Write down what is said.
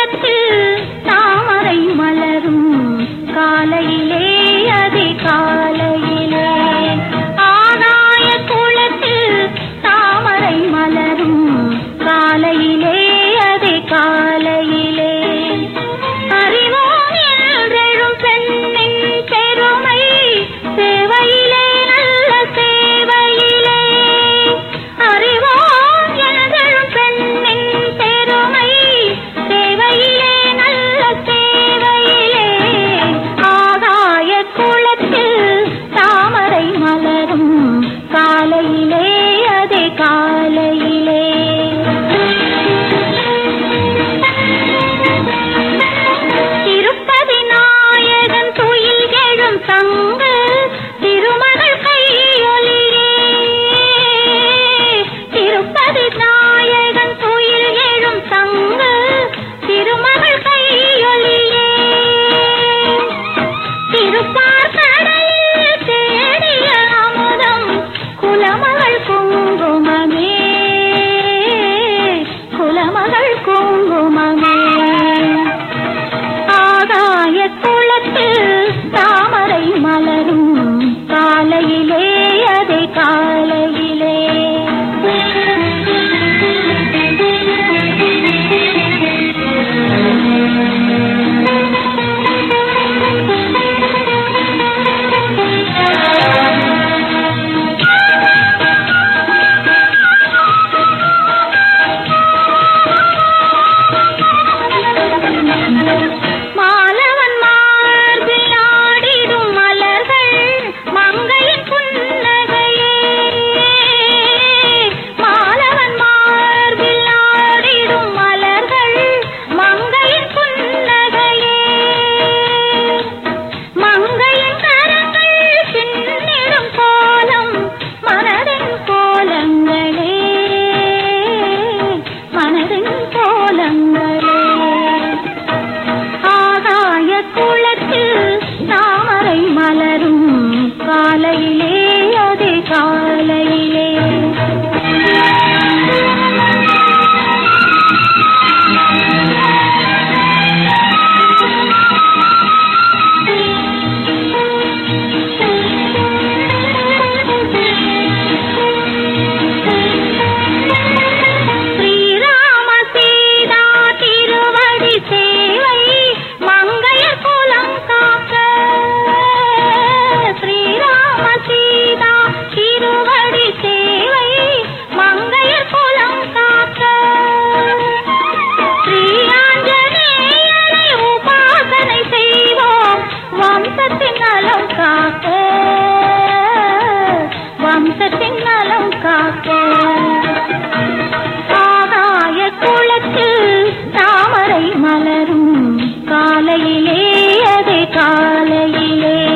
குளத்தில் தாமரை மலரும் காலையிலே அதை காலையிலே ஆகாய குளத்தில் தாமரை மலரும் காலையிலே அதை காலையிலே அறிவோம் என்றெழும் பெண்ணின் பெருமை சேவையிலே நல்ல சேவையிலே அறிவோம் என்றெழும் பெண்ணின் பெருமை சேவையிலே நல்ல சேவையிலே ஆகாய குளத்தில் தாமரை மலரும் காலையிலே அதே காலையிலே திருப்பதி நாயகன் துயில் எழும் தங்கு திருமகள் கையொலியே திருப்பதி நாயகன் துயில் எழும் தங்கு திருமகள் கையொலியே திருப்பார் கடலில் தேடிய அமுதம் குலமகள் குங்குமமே குலமகள் குங்குமமே ஆகாய குளத்தில் தாமரை மலரும் காலையிலே அதே காலையிலே மாலவன் மார்பில் ஆடிடும் மலர்கள் மங்கையின் புன்னகையே மாலவன் மார்பில் ஆடிடும் மலர்கள் மங்கையின் புன்னகையே மங்கையின் கரங்கள் சின்னிடும் கோலம் மனதின் கோலங்களே மனதின் கோலங்களே ஆகாய குளத்தில் தாமரை மலரும் காலையிலே அதே காலையிலே ஸ்ரீராம சீதா திருவடி சேவை மங்கையர் குலம் காக்க ஸ்ரீராம சீதா திருவடி சேவை மங்கையர் குலம் காக்க ஸ்ரீ ஆஞ்சநேயரை உபாசனை செய்வோம் வம்சத்தின் நலம் காக்க வம்சத்தின் நலம் காக்க ஆகாய குளத்தில் தாமரை மலரும் காலையிலே அதே காலையிலே